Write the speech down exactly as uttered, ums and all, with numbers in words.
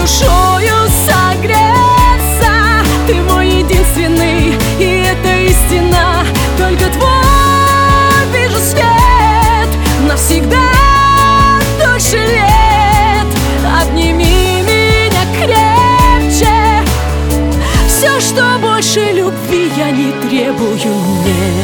душою согреться. Ты мой единственный, и это истина. Только твой вижу свет навсегда, дольше лет. Обними меня крепче. Все, что больше любви, я не требую, нет.